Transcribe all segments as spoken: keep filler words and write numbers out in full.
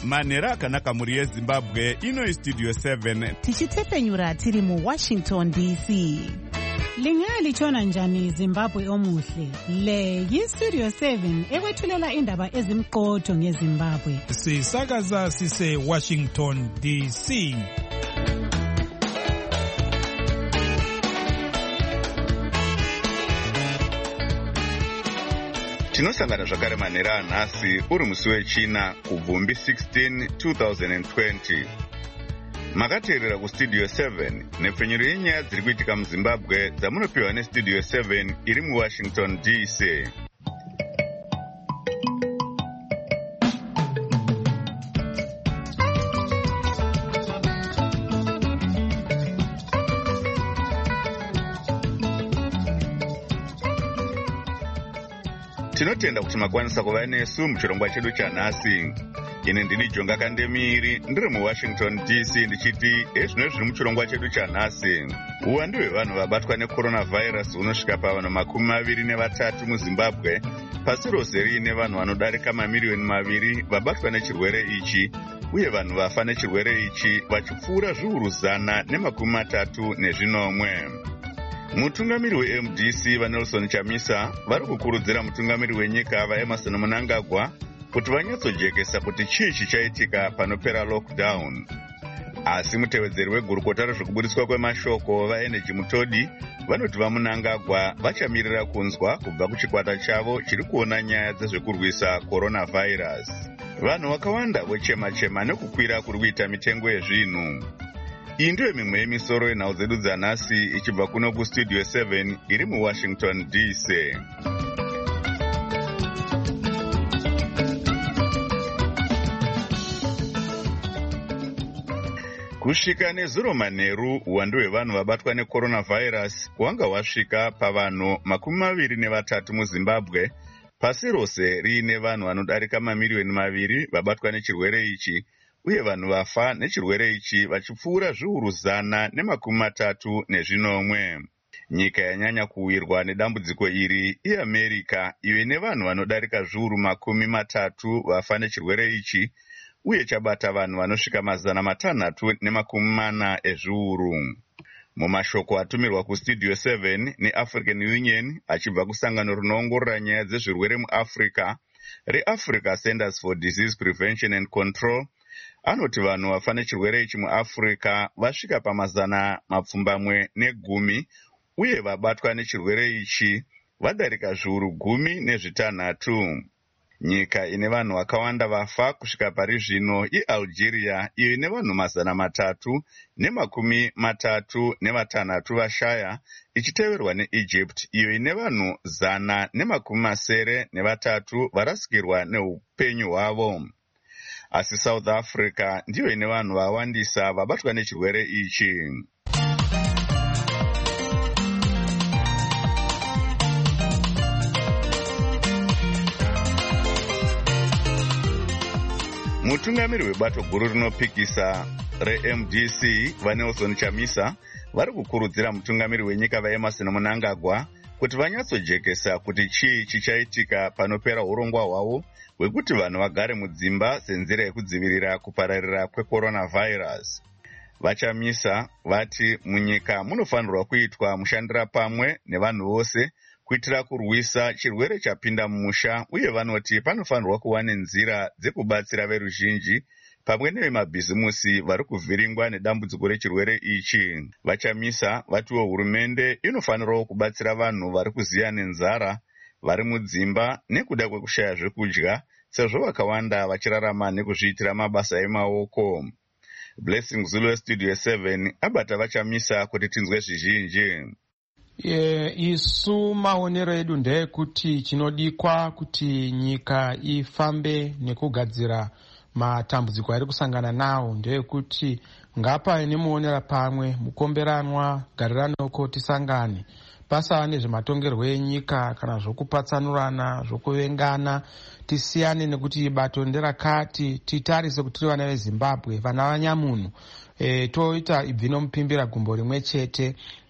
manhero akanaka mhuri yezimbabwe. Ino Studio seven tichitepenyura tiri muWashington D C. Lingalitshona njani Zimbabwe omuhle? Le yiStudio seven ekwethulela indaba ezimqotho ngeZimbabwe. Sisakaza sise Washington D C. Tinosangana zvakare manhero anhasi uri musi wechina kubvumbi sixteen two thousand twenty. Makateerera kuStudio seven nepfenyuro yenyaya dziri kuitika muZimbabwe dzamunopiwa neStudio seven iri muWashington D C. Tinotenda kuti makwanisa kuva nesu muchirongwa chedu chanhasi. Ine ndini Jonga Kandemiri ndiri muWashington D C ndichiti ezvino zviri muchirongwa chedu chanhasi. Uwandu hwevanhu vabatwa necoronavirus unosvika pavanhu makumi maviri nevatatu muZimbabwe, pasi rose riine vanhu vanodarika mamiriyoni maviri vabatwa nechirwere ichi, uye vanhu vafa nechirwere ichi vachipfuura zviuru zana nemakumi matatu nezvinomwe. Mutungamiri weM D C vaNelson Chamisa vari kukurudzira mutungamiri wenyika vaEmerson Mnangagwa kuti vanyatsojekesa kuti chii chichaitika panopera lockdown. Asi mutevedzeri wegurukota rezvekubudiswa kwemashoko vaEnergy Mutodi vanoti vaMnangagwa vachamirira kunzwa kubva kuchikwata chavo chiri kuona nyaya dzezvekurwisa coronavirus. Vanhu vakawanda vochema-chema nekukwira kuri kuita mitengo yezvinhu. Iyi ndiyo mimwe yemisoro yenhau dzedu dzanhasi ichibva kuno kuStudio seven iri muWashington D C. Kusvika nezuro manheru, uwandu hwevanhu vabatwa necoronavirus hwanga hwasvika pavanhu makumi maviri nevatatu muZimbabwe, pasi rose riine vanhu vanodarika mamiriyoni maviri vabatwa nechirwere ichi, uye vanhu vafa nechirwere ichi vachipfuura zviuru zana nemakumi matatu nezvinomwe. Nyika yanyanya kuwirwa nedambudziko iri iAmerica, iyo ine vanhu vanodarika zviuru makumi matatu vafa nechirwere ichi, uye chabata vanhu vanosvika mazana matanhatu nemakumi mana ezviuru. Mumashoko atumirwa kuStudio seven neAfrican Union achibva kusangano rinoongorora nyaya dzezvirwere muAfrica, reAfrica Centers for Disease Prevention and Control, anoti vanhu vafa nechirwere ichi muAfrica vasvika pamazana mapfumbamwe negumi, uye vabatwa nechirwere ichi vadarika zviuru gumi nezvitanhatu. Nyika ine vanhu vakawanda vafa kusvika pari zvino iAlgeria, iyo ine vanhu mazana matatu nemakumi matatu nevatanhatu vashaya, ichiteverwa neEgypt, iyo ine vanhu zana nemakumi masere nevatatu varasikirwa neupenyu hwavo. Asi South Africa ndiyo ine vanhu vawandisa vabatwa nechirwere ichi. Mutungamiri webato guru rinopikisa reM D C vaNelson Chamisa vari kukurudzira mutungamiri wenyika vaEmerson Mnangagwa kuti vanyatsojekesa kuti chii chichaitika panopera urongwa hwavo hwekuti vanhu vagare mudzimba senzira yekudzivirira kupararira kwecoronavirus. VaChamisa vati munyika munofanirwa kuitwa mushandira pamwe nevanhu vose kuitira kurwisa chirwere chapinda mumusha, uye vanoti panofanirwa kuva nenzira dzekubatsira veruzhinji pamwe nevemabhizimusi vari kuvhiringwa nedambudziko rechirwere ichi. VaChamisa vatiwo hurumende inofanirawo kubatsira vanhu vari kuziya nenzara, vari mudzimba nekuda kwekushaya zvekudya, sezvo vakawanda vachirarama nekuzviitira mabasa emaoko. Blessing Zulu weStudio seven abata VaChamisa kuti tinzwe zvizhinji. E, isu maonero edu ndeyekuti chinodikwa kuti nyika ifambe nekugadzira matambudziko ari kusangana nawo ndeyekuti ngapa nemuonera pamwe mukomberanwa gariranoko tisangane, pasava nezvematongerwo enyika kana zvokupatsanurana zvokuvengana, tisiyane nekuti bato nderakati titarise kuti tiri vana veZimbabwe, vana vanyamunhu, e, toita ibvino mupimbira gumbo rimwe chete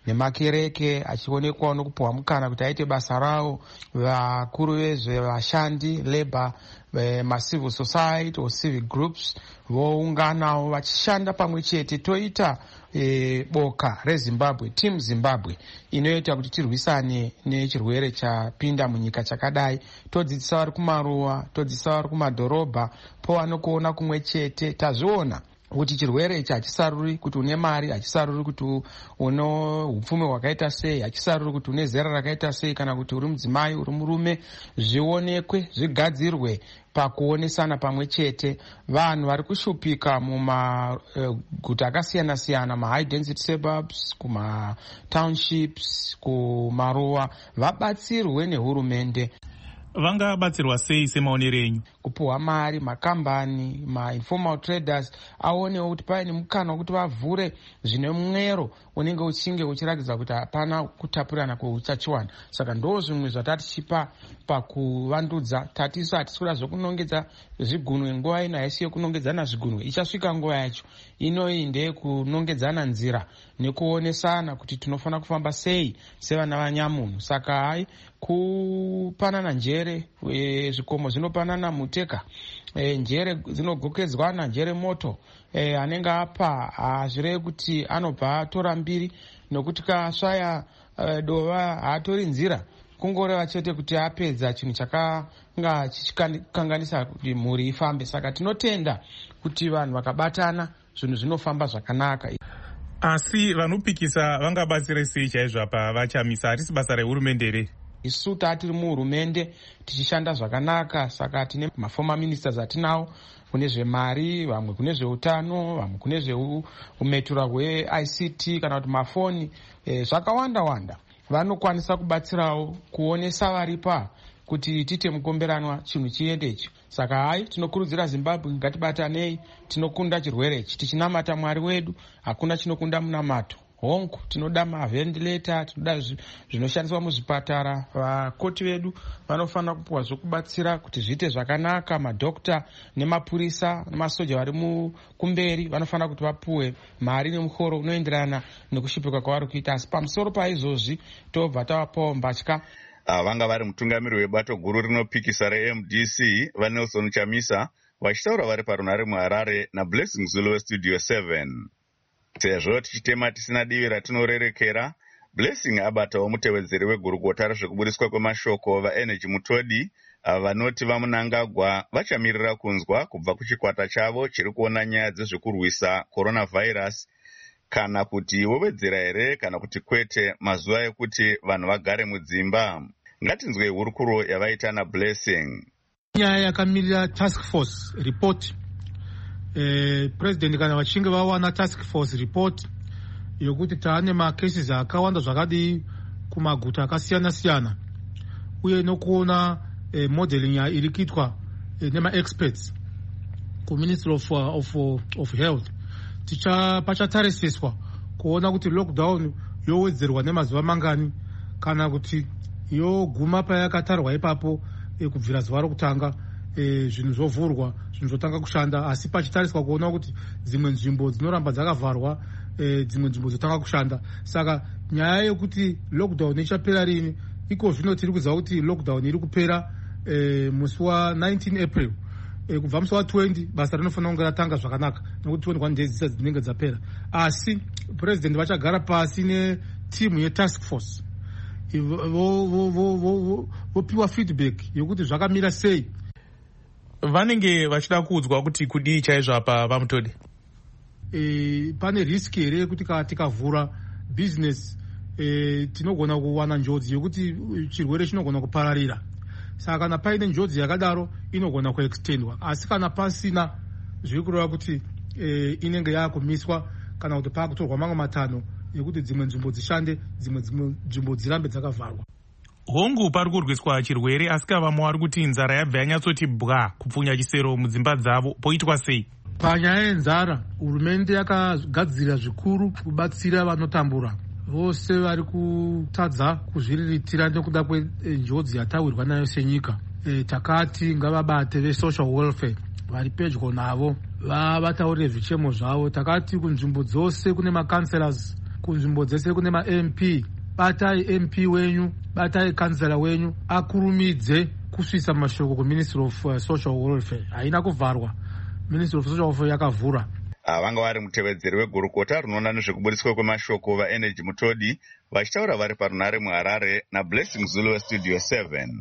nemakereke achionekwawo nokupuhwa mukana kuti aite basa rawo, vakuru vezvevashandi labor, macivil society or civic groups vounganawo vachishanda pamwe chete toita e, boka rezimbabwe, team Zimbabwe inoita kuti tirwisane nechirwere chapinda munyika chakadai. Todzidzisa vari kumaruwa, todzidzisa vari kumadhorobha, povanokuona kumwe chete. Tazviona kuti chirwere ichi hachisaruri kuti une mari, hachisaruri kuti une upfumi hwakaita sei, hachisaruri kuti une zera rakaita sei, kana kuti uri mudzimai, uri murume. Zvionekwe, zvigadzirwe pakuonesana pamwe chete. Vanhu vari kushupika mumaguta uh, akasiyana siyana, ma high density suburbs, kuma townships, kumaruwa, vabatsirwe nehurumende. Vangabatsirwa sei semaonero enyu? Kupuhwa mari, makambani, ma-informal traders aonewo kuti paine mukana wekuti vavhure zvine mwero unenge uchinge uchiratidza kuti hapana kutapurana kweutachiwana. Saka ndo zvimwe zvatatichipa pakuvandudza. Tatisi hatisi kuda zvokunongedza zvigunwe nguva ino, haisi yokunongedzana zvigunwe, ichasvika nguva yacho. Inoyi ndeyekunongedzana nzira nekuonesana kuti tinofanira kufamba sei sevana vanyamunhu. Saka hai kupanana njere, e, zvikomo zvinopanana muteka, e, njere dzinogokedzwana, njere moto, e, anenge apa hazvirei kuti anobva atora mbiri, nokuti kasvaya e, dova haatori nzira, kungoreva chete kuti apedza chinhu chakanga chichikanganisa kuti mhuri ifambe. Saka tinotenda kuti vanhu vakabatana zvinhu zvinofamba zvakanaka. Asi vanopikisa vangabatsire sei chaizvo apa vachamisa? Harisi basa rehurumende here? Isu tatiri muhurumende tichishanda zvakanaka, saka tine mafoma ministers atinawo, kune zvemari, vamwe kune zveutano, vamwe kune zveumetura hwe-I C T kana kuti mafoni, e, zvakawanda wanda. Vanokwanisa kubatsirawo kuonesa varipa kuti tite mukomberanwa chinhu chiendecho. Saka hai tinokurudzira Zimbabwe ngatibatanei, tinokunda chirwere ichi tichinamata Mwari wedu, hakuna chinokunda munamato. Hongu tinoda mavhentilator, tinoda zvinoshandiswa muzvipatara. Vakoti vedu vanofanira kupuhwa zvokubatsira kuti zviite zvakanaka. Madhokta nemapurisa nemasoja vari mukumberi vanofanira kuti vapuhwe mari nemuhoro unoenderana nekushupika kwavari kuita. Asi pamusoro paizvozvi tobva tavapawo mbatya. Vanga vari mutungamiri webato guru rinopikisa re-M D C vaNelson Chamisa vachitaura vari parunhare muHarare naBlessing Zulu weStudio seven. Sezvo tichitema tisina divi ratinorerekera, Blessing abatawo mutevedzeri wegurukota rezvekubudiswa kwemashoko vaEnergy Mutodi vanoti vaMunangagwa vachamirira kunzwa kubva kuchikwata chavo chiri kuona nyaya dzezvekurwisa coronavirus, kana kuti wowedzera here kana kuti kwete mazuva ekuti vanhu vagare mudzimba. Ngatinzwe hurukuro yavaita naBlessing. Nyaya yakamirira task force report. Eh, president kana vachinge vawana task force report yokuti taane macases akawanda zvakadi kumaguta akasiyana siyana, uye nokuona eh, modeling iri kuitwa eh, nema-experts kuministry of, uh, of, uh, of health, ticha pachatarisiswa kuona kuti lockdown yowedzerwa nemazuva mangani, kana kuti yoguma payakatarwa ipapo eh, kubvira zuva rokutanga eh, zvinhu zvovhurwa, zvinhu zvotanga kushanda. Asi pachitariswa kuona kuti dzimwe nzvimbo dzinoramba dzakavharwa, eh, dzimwe nzvimbo dzotanga kushanda. Saka nyaya yokuti lockdown ichapera rini, iko zvino tiri kuziva kuti lockdown iri kupera eh, musi wa19 April. E, kubva musi wa20 basa rinofanira kunge ratanga zvakanaka, nokuti twenty one days dzisati dzinenge dzapera. Asi president vachagara pasi netimu yetask force vopiwa feedback yokuti zvakamira sei. Vanenge vachida kuudzwa kuti kudii chaizvo apa vaMutodi? E, pane riski here yekuti tikavhura business e, tinogona kuwana njodzi yokuti chirwere chinogona kupararira. Saka kana paine njodzi yakadaro inogona kuextendwa. Asi kana pasina, zviri kureva kuti e, inenge yakumiswa kana kuti pakutorwa mamwe matanho yekuti dzimwe nzvimbo dzishande, dzimwe nzvimbo dzirambe dzakavharwa. Hongu pari kurwiswa chirwere, asi vamwe vari kuti nzara yabva yanyatsoti bwa kupfunya chisero mudzimba dzavo, poitwa sei? Panyaya yenzara, hurumende yakagadzirira zvikuru kubatsira vanotambura vose vari kutadza kuzviriritira nekuda kwenjodzi yatawirwa nayo senyika. E, takati ngavabate vesocial welfare vari pedyo navo vataurire zvichemo zvavo. Takati kunzvimbo dzose kune macounselors, kunzvimbo dzese kune ma-M P, batai M P wenyu, batai kansela wenyu akurumidze kusvisa mashoko kuministry of uh, social welfare. Haina kuvharwa, ministry of social welfare yakavhura. Vanga vari mutevedzeri wegurukota runoona nezvekubudiswa kwemashoko vaenergy Mutodi vachitaura vari parunare muHarare naBlessing Zulu weStudio seven.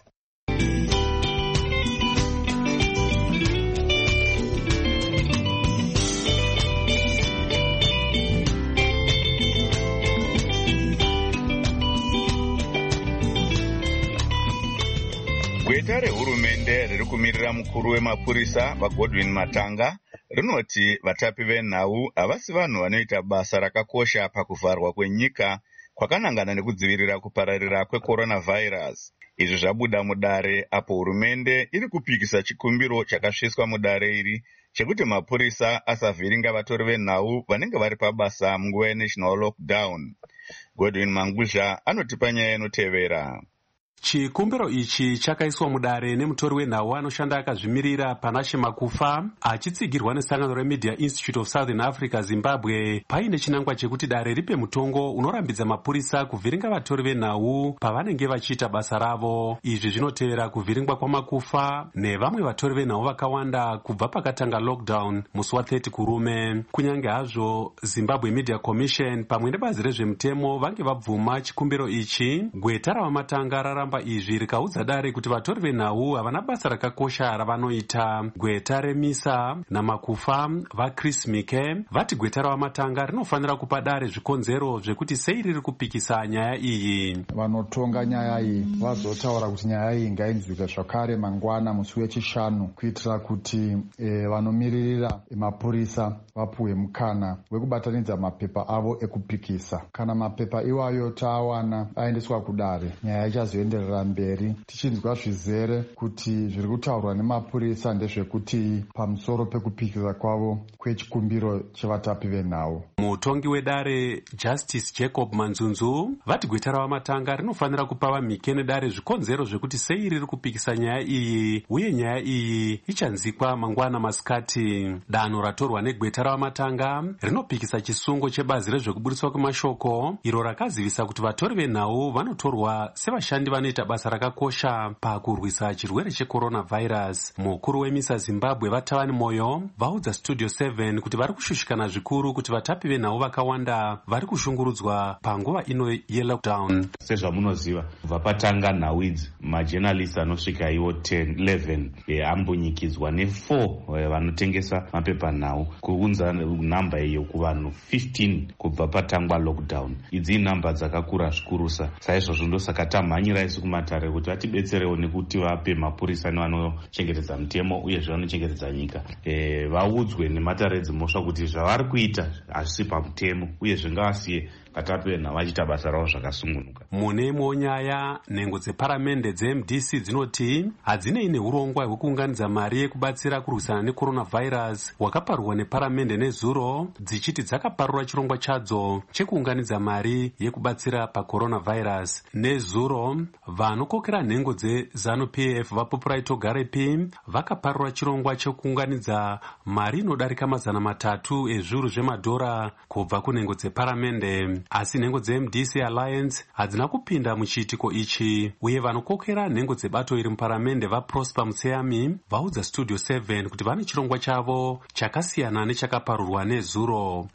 Gweta rehurumende riri kumirira mukuru wemapurisa vaGodwin Matanga rinoti vatapi venhau havasi vanhu vanoita basa rakakosha pakuvharwa kwenyika kwakanangana nekudzivirira kupararira kwecoronavirus. Izvi zvabuda mudare apo hurumende iri kupikisa chikumbiro chakasviswa mudare iri chekuti mapurisa asavhiringa vatori venhau vanenge vari pabasa munguva yenational lockdown. Godwin Manguzha anotipa nyaya inotevera. Chikumbiro ichi chakaiswa mudare nemutori wenhau anoshanda akazvimirira Panache Makufa achitsigirwa nesangano reMedia Institute of Southern Africa Zimbabwe paine chinangwa chekuti dare ripe mutongo unorambidza mapurisa kuvhiringa vatori venhau pavanenge vachiita basa ravo. Izvi zvinotevera kuvhiringwa kwaMakufa nevamwe vatori venhau vakawanda kubva pakatanga lockdown musi wa-thirty kurume. Kunyange hazvo Zimbabwe Media Commission pamwe nebazi rezvemutemo vange vabvuma chikumbiro ichi, gweta ravamatanga raramba izvi rikaudza dare kuti vatori venhau havana basa rakakosha ravanoita. Gweta reMISA naMakufa vaChris Mike vati gweta ravamatanga rinofanira kupa dare zvikonzero zvekuti sei riri kupikisa nyaya iyi. Vanotonga nyaya iyi vazotaura kuti nyaya iyi ngainzwike zvakare mangwana musi wechishanu kuitira kuti e, vanomiririra mapurisa vapuwe mukana wekubatanidza mapepa avo ekupikisa. Kana mapepa iwayo taawana aendeswa kudare, nyaya ichazoenderera mberi tichinzwa zvizere kuti zviri kutaurwa nemapurisa ndezvekuti pamusoro pekupikisa kwavo kwechikumbiro chevatapi venhau. Mutongi wedare Justice Jacob Manzunzu vati gweta ravamatanga rinofanira kupa vaMike nedare zvikonzero zvekuti sei riri kupikisa nyaya iyi uye nyaya iyi ichanzikwa mangwana masikati. Danho ratorwa negweta ravamatanga rinopikisa chisungo chebazi rezvekubudiswa kwemashoko iro rakazivisa kuti vatori venhau vanotorwa sevashandi vanoita basa rakakosha pakurwisa chirwere checoronavirus. Mukuru weMISA Zimbabwe vaTavani Moyo vaudza Studio seven kuti vari kushushikana zvikuru kuti vatapi venhau vakawanda vari kushungurudzwa panguva ino yelockdown. Sezvamunoziva kubva patanga nhau idzi majournalists anosvika iwo ten eleven ambunyikidzwa ne-four vanotengesa mapepa nhau kuunza namba iyo kuvanhu fifteen kubva patangwa lockdown. Idzi namba dzakakura zvikurusa. Saizvozvo ndosaka tamhanyira isu kumatare kuti vatibetserewo nekuti vape mapurisa nevanochengetedza mutemo uyezve vanochengetedza nyika e, vaudzwe nematare edzimhosva kuti zvavari kuita hazvisi pamutemo uyezve ngavasiye vatapi venhau vachiita basa ravo zvakasungunuka. Mune imwewo nyaya, nhengo dzeparamende dzeM D C dzinoti hadzinei neurongwa hwekuunganidza mari yekubatsira kurwisana necoronavirus hwakaparurwa neparamende nezuro, dzichiti dzakaparura chirongwa chadzo chekuunganidza mari yekubatsira pacoronavirus. Nezuro vanokokera nhengo dzeZANU P F vaPopuraito Garepi vakaparura chirongwa chekuunganidza mari inodarika mazana matatu ezviuru zvemadhora kubva kunhengo dzeparamende. Asi nhengo dzeM D C Alliance hadzina kupinda muchiitiko ichi, uye vanokokera nhengo dzebato iri muparamende vaProsper Mutseyami vaudza Studio seven kuti vane chirongwa chavo chakasiyana nechakaparurwa nezuro.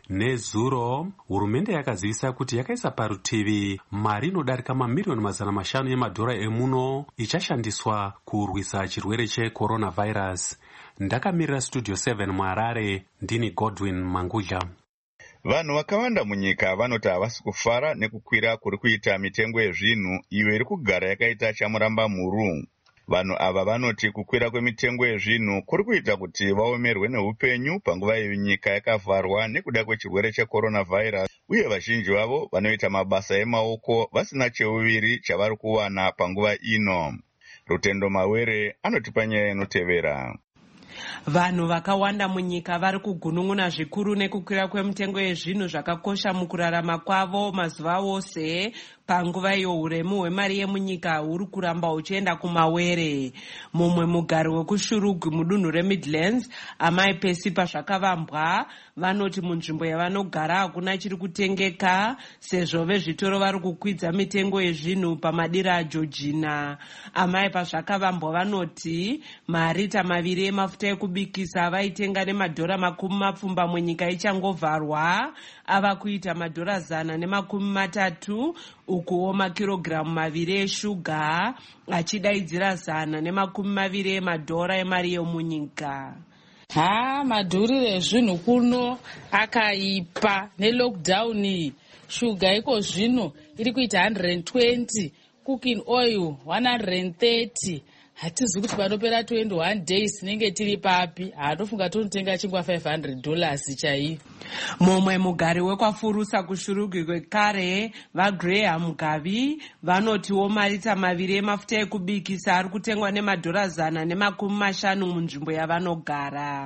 Nezuro hurumende yakazivisa kuti yakaisa parutivi mari inodarika mamiliyoni mazana mashanu emadhora emuno ichashandiswa kurwisa chirwere checoronavirus. Ndakamirira Studio seven muHarare, ndini Godwin Manguzha. Vanhu vakawanda munyika vanoti havasi kufara nekukwira kuri kuita mitengo yezvinhu iyo iri kugara yakaita chamuramba mhuru. Vanhu ava vanoti kukwira kwemitengo yezvinhu kuri kuita kuti vaomerwe neupenyu panguva iyo nyika yakavharwa nekuda kwechirwere checoronavirus, uye vazhinji vavo vanoita mabasa emaoko vasina cheuviri chavari kuwana panguva ino. Rutendo Mawere anotipa nyaya inotevera. Vanhu vakawanda munyika vari kugunun'una zvikuru nekukwira kwemitengo yezvinhu zvakakosha mukurarama kwavo mazuva ose. Panguva iyo uremu hwemari yemunyika huri kuramba huchienda kumawere. Mumwe mugari wekushurugwi mudunhu reMidlands, amai Pesipa Zvakavambwa, vanoti munzvimbo yavanogara hakuna chiri kutengeka sezvo vezvitoro vari kukwidza mitengo yezvinhu pamadira aJojina. Amai paZvakavambwa vanoti marita maviri emafuta ekubikisa vaitenga nemadhora makumi mapfumba munyika ichangovharwa ava kuita madhora zana nemakumi matatu, ukuwo makirogiramu maviri eshuga achidaidzira zana nemakumi maviri emadhora emari yomunyika. Ha, madhuriro ezvinhu kuno akaipa nelockdown iyi. Shuga iko zvino iri kuita one hundred twenty, cooking oil one hundred thirty. Hatizi kuti panopera twenty-one days tinenge tiri papi. Hatofunga tonotenga chingwa five hundred dollars chaiyo. Mumwe mugari wekwafurusa kushurugwi kwekare vaGraham Gavi vanotiwo marita maviri emafuta ekubikisa ari kutengwa nemadhora zana nemakumi mashanu munzvimbo yavanogara.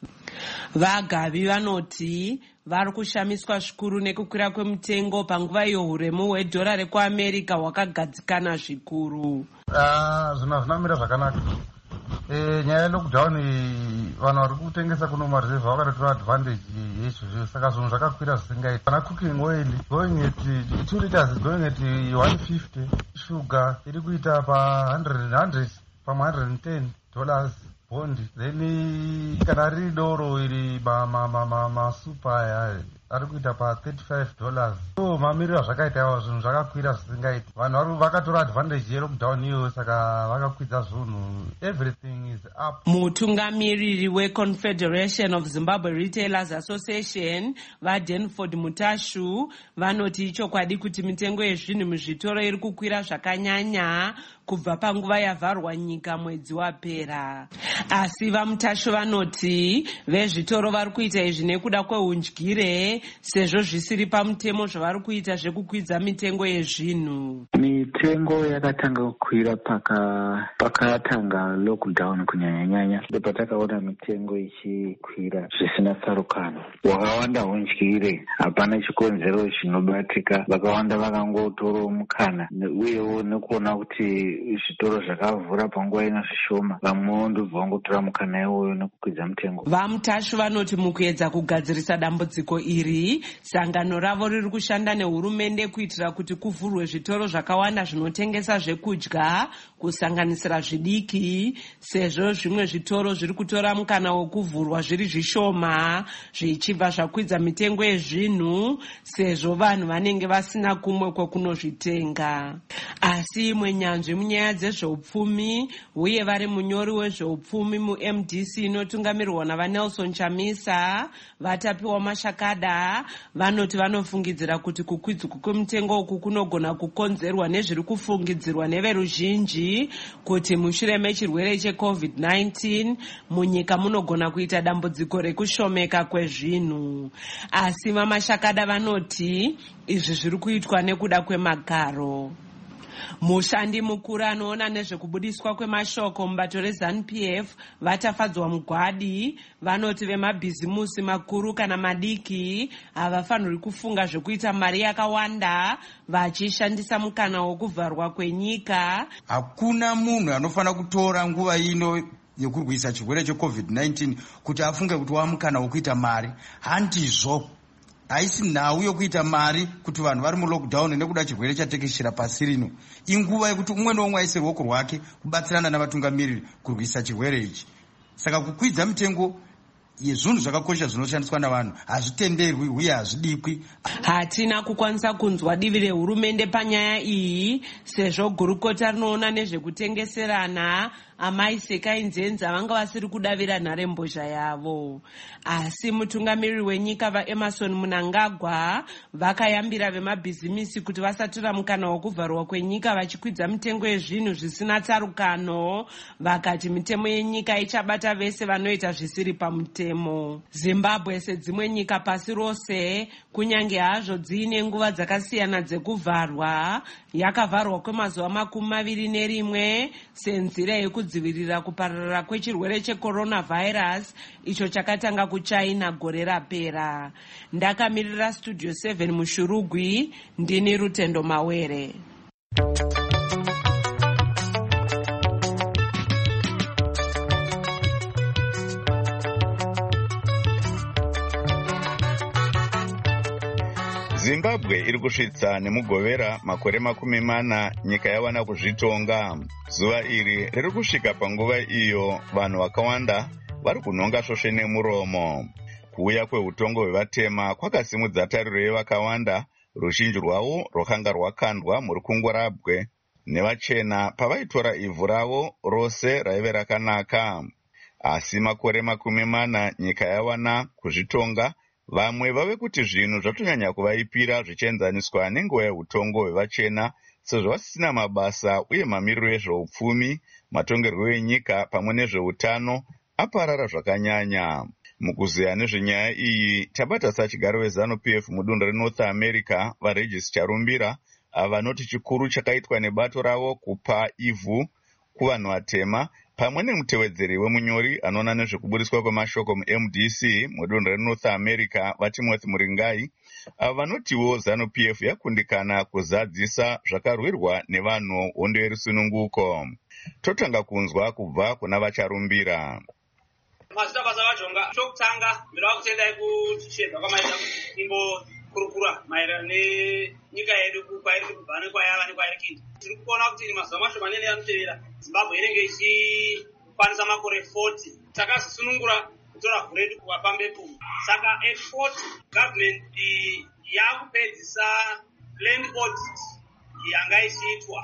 VaGavi vanoti vari kushamiswa zvikuru nekukwira kwemitengo panguva iyo uremu hwedhora rekuAmerica hwakagadzikana zvikuru. Ah, zvino hazvinamira zvakanaka. Eh, nyaya yelockdown vanhu vari kutengesa kuno mareserve vakatotora advantage yezvo, saka zvinhu zvakakwira zvisingaiti. Pana cooking oil going at two liters is going at one fifty, sugar iri kuita pa one hundred pa one hundred ten dollars bondi, then kana riri doro iri ma ma ma ma, ma super aya ari kuita pa thirty-five dollars. So mamiriro zvakaita yawo zvinhu zvakakwira zvisingaiti. Vanhu vakatora advantage yelockdown iyo saka vakakwidza zvinhu. Everything is up. Mutungamiriri weConfederation of Zimbabwe Retailers Association vaDanford Mutashu vanoti ichokwadi kuti mitengo yezvinhu muzvitoro iri kukwira zvakanyanya kubva panguva yavharwa nyika mwedzi wapera. Asi vaMutashu vanoti vezvitoro vari kuita izvi nekuda kweundyire sezvo zvisiri pamutemo zvavari kuita zvekukwidza mitengo yezvinhu. Mitengo yakatanga kukwira paka pakatanga lockdown kunyanya-nyanya, ndipo takaona mitengo ichikwira zvisina tsarukano. Wakawanda hundyire, hapana chikonzero chinobatika, vakawanda vakangotora mukana, uyewo nekuona kuti zvitoro zvakavhura panguva ino zvishoma, vamwewo ndobva vangotora mukana iwoyo nekukwidza mitengo. VaMutashu vanoti mukuedza kugadzirisa dambudziko iri, sangano ravo riri kushanda nehurumende kuitira kuti kuvhurwe zvitoro zvakawanda zvinotengesa zvekudya kusanganisira zvidiki, sezvo zvimwe zvitoro zviri kutora mukana wokuvhurwa zviri zvishoma zvichibva zvakwidza mitengo yezvinhu sezvo vanhu vanenge vasina kumwe kwekunozvitenga. Asi imwe nyanzvi munyaya dzezveupfumi uye vari munyori wezveupfumi muM D C inotungamirwa navaNelson Chamisa vatapiwa Mashakada vanoti vanofungidzira kuti kukwidzwa kwemitengo uku kunogona kukonzerwa nezviri kufungidzirwa neveruzhinji kuti mushure mechirwere cheCovid nineteen munyika munogona kuita dambudziko rekushomeka kwezvinhu. Asi vaMashakada vanoti izvi zviri kuitwa nekuda kwemagaro. Mushandi mukuru anoona nezvekubudiswa kwemashoko mubato reZANU P F vatafadzwa mugwadi vanoti vemabhizimusi makuru kana madiki havafaniri kufunga zvekuita mari yakawanda vachishandisa mukana wokuvharwa kwenyika. Hakuna munhu anofanira kutora nguva ino yekurwisa chirwere cheCovid nineteen kuti afunge kuti wamukana wokuita mari. Handizvo. Haisi nhau yokuita mari kuti vanhu vari mulockdown nekuda chirwere chatekeshera pasi rino. Inguva yekuti umwe nomwe aise ruoko rwake kubatsirana navatungamiriri kurwisa chirwere ichi. Saka kukwidza mitengo yezvinhu zvakakosha zvinoshandiswa navanhu hazvitenderwi uye hazvidikwi. Hatina kukwanisa kunzwa divi rehurumende panyaya iyi sezvo gurukota rinoona nezvekutengeserana amai Sekai Nzenza vanga vasiri kudavira nharembozha yavo. Asi mutungamiriri wenyika vaEmerson Mnangagwa vakayambira vemabhizimisi kuti vasatora mukana wokuvharwa kwenyika vachikwidza mitengo yezvinhu zvisina tsarukano, vakati mitemo yenyika ichabata vese vanoita zvisiri pamutemo. Zimbabwe sedzimwe nyika pasi rose kunyange hazvo dziine nguva dzakasiyana dzekuvharwa yakavharwa kwemazuva makumi maviri nerimwe senzira yekudzi kudzivirira kupararira kwechirwere checoronavirus icho chakatanga kuchina gore rapera. Ndakamirira studio seven mushurugwi, ndini Rutendo Mawere. Zimbabwe iri kusvitsa nemugovera makore makumi mana nyika yawana kuzvitonga. Zuva iri riri kusvika panguva iyo vanhu vakawanda vari kunhonga svosve nemuromo. Kuuya kweutongo hwevatema kwakasimudza tariro yevakawanda, ruzhinji rwavo rwakanga rwakandwa murukungorabwe nevachena pavaitora ivhu ravo rose raive rakanaka. Asi makore makumi mana nyika yawana kuzvitonga, vamwe vave kuti zvinhu zvatonyanya kuvaipira zvichienzaniswa nenguva yeutongo hwevachena, sezvo vasisina mabasa uye mamiriro ezveupfumi, matongerwo enyika pamwe nezveutano aparara zvakanyanya. Mukuzeya nezvenyaya iyi tabata sachigaro weZANU-P F mudunhu reNorth America vaRegis Charumbira, ava vanoti chikuru chakaitwa nebato ravo kupa ivhu kuvanhu vatema, pamwe nemutevedzeri wemunyori anoona nezvekuburiswa kwemashoko mu-M D C mudunhu reNorth America vaTimothy Muringai, ava vanotiwo ZANU-P F yakundikana kuzadzisa zvakarwirwa nevanhu hondo yerusununguko. Totanga kunzwa kubva kuna vaCharumbira. Mazita basa vajonga chokutanga ndinoda kutendai kuchedza kwamaita imbo kurukura maererano nenyika yedu kwairi kubva nekwayava nekwairi kuita. Tiri kuona kuti mazuva mashomanene anotevera Zimbabwe inenge ichikwanisa makore forty. Takazosunungura kutora vhu redu kuvapa mbepo. Saka at forty government yakupedzisa land audit yanga ichiitwa.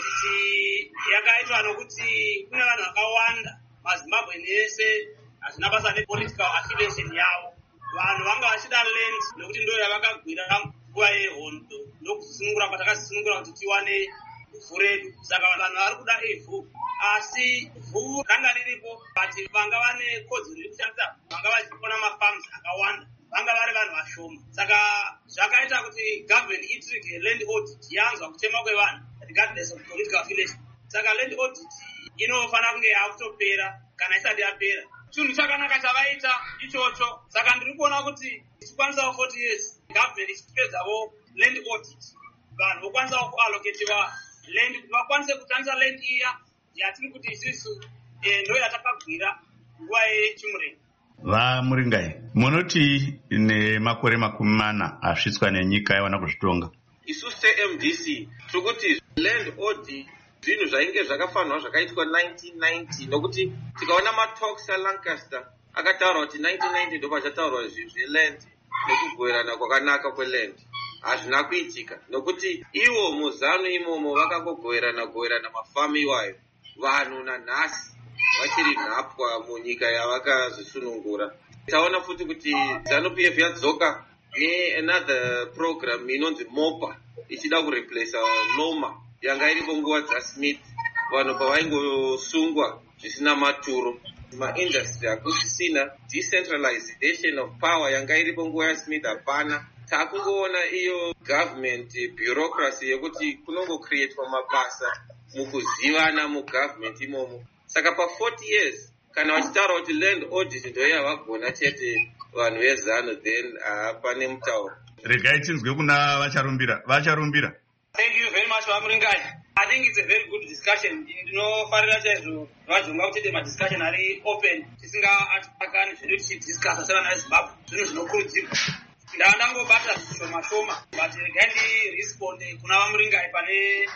Audit yakaitwa nokuti kune vanhu vakawanda maZimbabwe nese hazvina basa nepolitical affiliation yavo. Vanhu vanga vachida land nokuti ndo yavakagwira nguva yehondo, ndokusunungura kwatakasisunungura kuti tiwane vhu redu. Saka vanhu vari kuda ivhu, asi vhu ranga riripo but vanga vane kodzero yekushandisa, vanga vachipona mafarms akawanda, vanga vari vanhu vashoma. Saka zvakaita kuti government itrige land audit yanzwa kutema kwevanhu regardless of political affiliation. Saka land audit inofanira kunge yakutopera kana isati yapera. Chinhu chakanaka chavaita ichocho. Saka ndiri kuona kuti ichikwanisawo forty years government ichipedzawo land audit, vanhu vokwanisawo kuallocatiwa land kuti vakwanise kutandisa land iya yatiri kuti isusu ndo yatakagwira nguva yechimurenge. VaMuringai, munoti nemakore makumi mana asvitswa nenyika yawana kuzvitonga. Isusu se-M D C tiri kuti land audit zvinhu zvainge zvakafanirwa zvakaitwa nineteen ninety, nokuti tikaona matalks aLancaster akataura kuti nineteen ninety ndo pachataurwa zvinhu zveland nekugoverana kwakanaka kweland. Hazvina kuitika nokuti ivo muZANU imomo vakangogoverana goverana mafamu iwayo. Vanhu nanhasi vachiri nhapwa munyika yavakazosunungura. Taona futi kuti ZANU-P F yadzoka neanother program inonzi MOPA ichida kureplace NOMA yanga iripo nguva dzaSmith, vanhu pavaingosungwa zvisina maturo. Maindustry hakusisina, decentralization of power yanga iripo nguva yaSmith hapana. Takungoona iyo government bureaucracy yekuti kunongocreatwa mabasa mukuzivana mugovernment imomo. Saka pa forty years kana vachitaura kuti land audit ndo yavagona chete vanhu vezanu, then hapane mutauro. Regai tinzwe kuna vaCharumbira. VaCharumbira. Thank you very much, Vamuringai. I think it's a very good discussion. Ndinofarira chaizvo vajonga kuti madiscussion ari open, tisingatakani zvedu tichidiscussa sevana veZimbabwe, zvinhu zvinokurudzirwa. Ndandangobata zvishoma shoma but regai ndiresponde kuna Vamuringai pane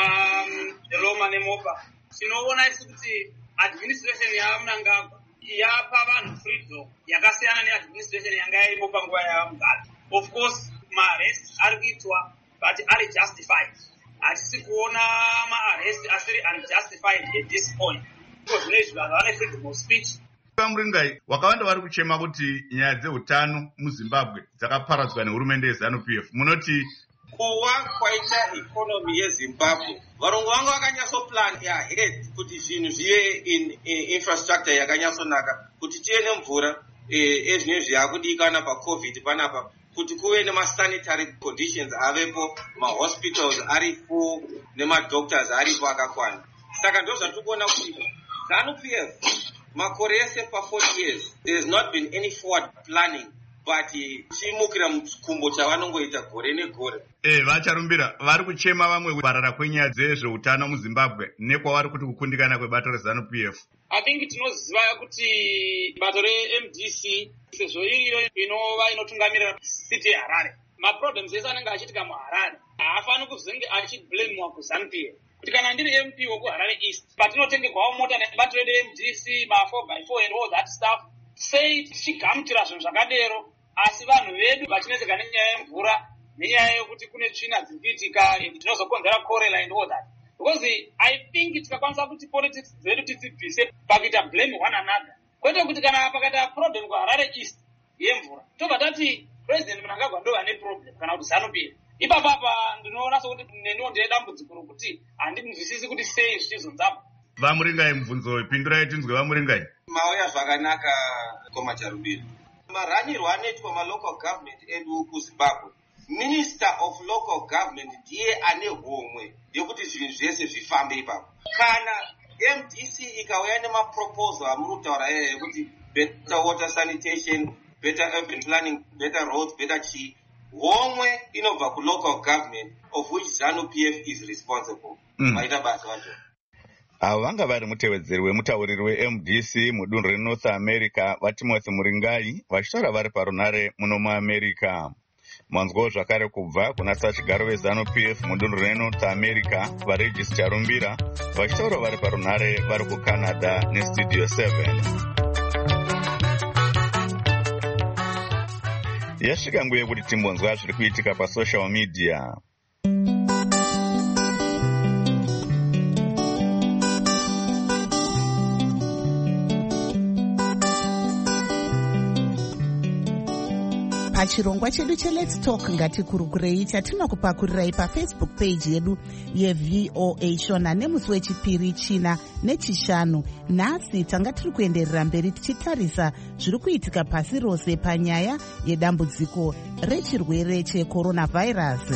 zvemaroma neMOPA. Tinoona isi kuti administration yaMnangagwa yapa vanhu freedom yakasiyana neadministration yanga iripo panguva yaMugabe. Of course maarrest ari kuitwa but ari justified. Hatisi kuona maarrest asiri unjustified at this point. Because zvinoizvi vanhu vane freedom of speech. Vamuringai, wakawanda vari kuchema kuti nyaya dzeutano muZimbabwe dzakaparadzwa nehurumende yeZANU-P F. Munoti kuwa kwaita ikonomi yeZimbabwe, varungu vanga vakanyatsoplan ahead kuti zvinhu zvive in, in infrastructure yakanyatsonaka, kuti tive nemvura ezvinhu zvakudikana paCovid panapa, kuti kuve nemasanitary conditions avepo, mahospitals aripo nemadoctors aripo akakwana. Saka ndo zvatiri kuona kuti ZANU-P F, makore ese pa forty years, there has not been any forward planning, but chimukira muchikumbo chavanongoita gore negore. Eh, vacharumbira vari kuchema vamwe kuparara kwenyaya dzezveutano muZimbabwe nekwavari kuti kukundikana kwebato reZANU-P F. I think tinoziva kuti bato re-M D C sezvo iriyo inova inotungamirira city yeHarare. Maproblems ese anenge achiitika muHarare haafani kuzenge achiblamwa kuZANU-P F. Kuti kana ndiri M P wokuHarare East patinotengegwawo mota nebato re-M D C ma four by four and all that stuff, sei tichigamuchira zvinhu zvakadero asi vanhu vedu vachineseka nenyaya yemvura nenyaya yekuti kune tsvina dziri kuitika dzinozokonzera korela and all that. Because I think tikakwanisa kuti politics dzedu tidzibvise pakuita blame one another, kwete kuti kana pakaita problem kuHarare East yemvura tobva tati president Mnangagwa ndo vane problem kana kuti ZANU-P F. Ipapapa ndinoona sokuti neniwo ndiye dambudziko rokuti handinzwisisi kuti sei zvichizonzapo. Vamuringai mubvunzo pindurai tinzwe Vamuringai. Mauya zvakanaka Koma Charumbira. Maranirwo anoitwa malocal government edu kuZimbabwe, Minister of Local Government ndiye ane homwe yekuti zvinhu zvese zvifambe ipapo. Kana M D C ikauya nemaproposal amuri kutaura iyeyo yekuti better water sanitation, better urban planning, better roads, better chi, homwe inobva kulocal government of which ZANU-P F is responsible. Maita basa vacho. Avo vanga vari mutevedzeri wemutauriri we-M D C mudunhu reNorth America vaTimothy Muringai vachitaura vari parunare muno muAmerica. Manzwawo zvakare kubva kuna sachigaro weZANU-P F mudunhu reNorth America vaRegis Charumbira vachitaura vari parunare vari kuCanada neStudio seven. Yasvika nguva yekuti timbonzwa zviri kuitika pasocial media. Pachirongwa chedu cheLet's Talk ngatikurukurei chatinokupakurirai pafacebook page yedu yeV O A Shona nemusi wechipiri, china nechishanu. Nhasi tanga tiri kuenderera mberi tichitarisa zviri kuitika pasi rose panyaya yedambudziko rechirwere checoronavirus.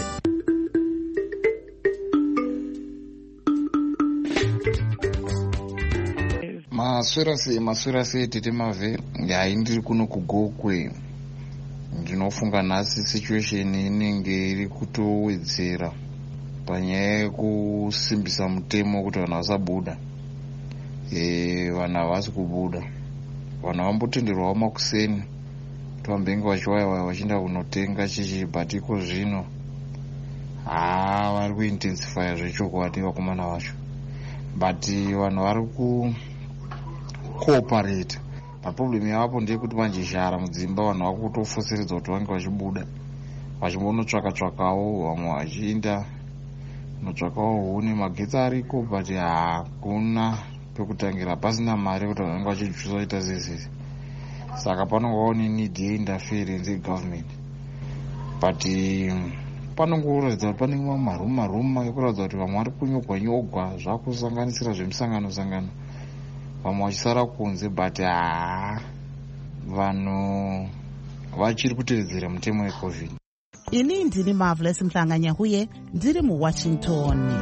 Maswera sei maswera sei tete mavhe yai ndiri kuno kugokwe. Ndinofunga nhasi situation inenge iri kutowedzera panyaya yekusimbisa mutemo kuti vanhu vasabuda. E, vanhu havasi kubuda. Vanhu vambotenderwawo makuseni kuti vambenge vachiwaya vachienda kunotenga chichi, but iko zvino haa vari kuintensifya zvechokwadi vakomana vacho, but vanhu vari kucooperate. Maproblemu yavapo ndeyekuti manje zhara mudzimba vanhu vari kutofoseredza kuti vange vachibuda vachimbonotsvaka-tsvakawo, vamwe vachienda kunotsvakawo huni. Magetsi ariko but hakuna pekutangira, pasina mari kuti vanenge vachichizoita zezezi. Saka panongovawo nenid yeinterference yegovernment, but panongoratidza kuti panenge mamaruma maruma ekuratidza kuti vamwe vari kunyogwa-nyogwa zvakusanganisira zvemisangano-sangano, vamwe vachisara kunze, but haa vanhu vachiri kutevedzera mutemo weCovid. Ini ndini Marvelous Mhlanganyahuye ndiri muWashington.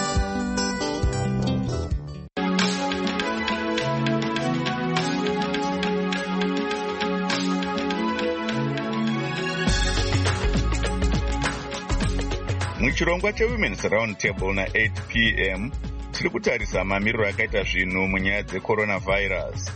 Muchirongwa cheWomen's Round Table na eight p m tiri kutarisa mamiriro akaita zvinhu munyaya dzecoronavirus.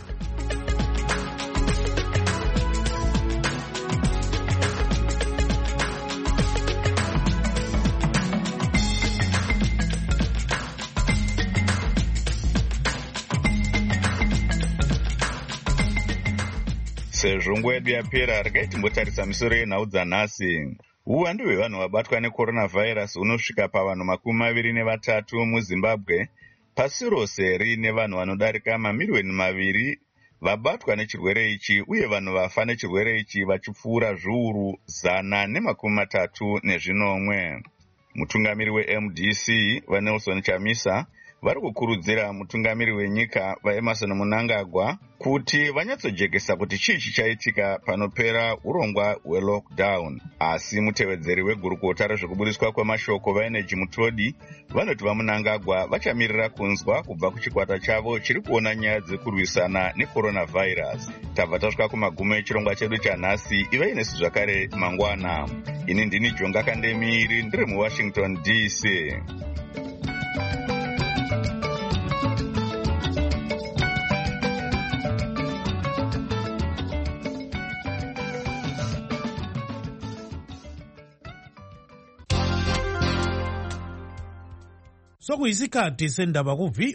Sezvo nguva yedu yapera, regai timbotarisa misoro yenhau dzanhasi. Uwandu hwevanhu vabatwa necoronavirus hunosvika pavanhu makumi maviri nevatatu muZimbabwe, pasi rose riine vanhu vanodarika mamiliyoni maviri vabatwa nechirwere ichi, uye vanhu vafa nechirwere ichi vachipfuura zviuru zana nemakumi matatu nezvinomwe. Mutungamiri weM D C vaNelson Chamisa vari kukurudzira mutungamiri wenyika vaemerson Mnangagwa kuti vanyatsojekesa kuti chii chichaitika panopera urongwa hwelockdown. Asi mutevedzeri wegurukota rezvekubudiswa kwemashoko vaeneji Mutodi vanoti vaMnangagwa vachamirira kunzwa kubva kuchikwata chavo chiri kuona nyaya dzekurwisana necoronavirus. Tabva tasvika kumagumo echirongwa chedu chanhasi. Ivai nesu zvakare mangwana. Ini ndini Jonga Kandemiri ndiri muWashington D C. sokuyisikhathi sendaba ku-V